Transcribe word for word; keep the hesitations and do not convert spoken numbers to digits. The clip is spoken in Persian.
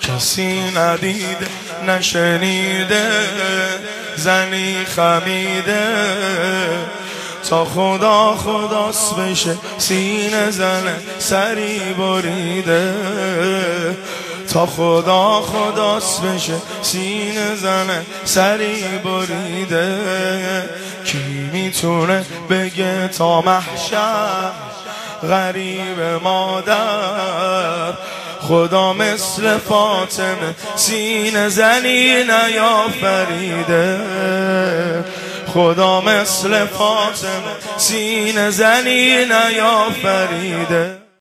کسی ندیده نشنیده زنی خمیده تا خدا خداست بشه سینه زنه سری بریده تا خدا خداست بشه سینه زنه سری بریده کی میتونه بگه تا محشر غریب مادر خدا مثل فاطمه سینه زنی نیافریده خدا مثل فاطمه سینه زنی نیافریده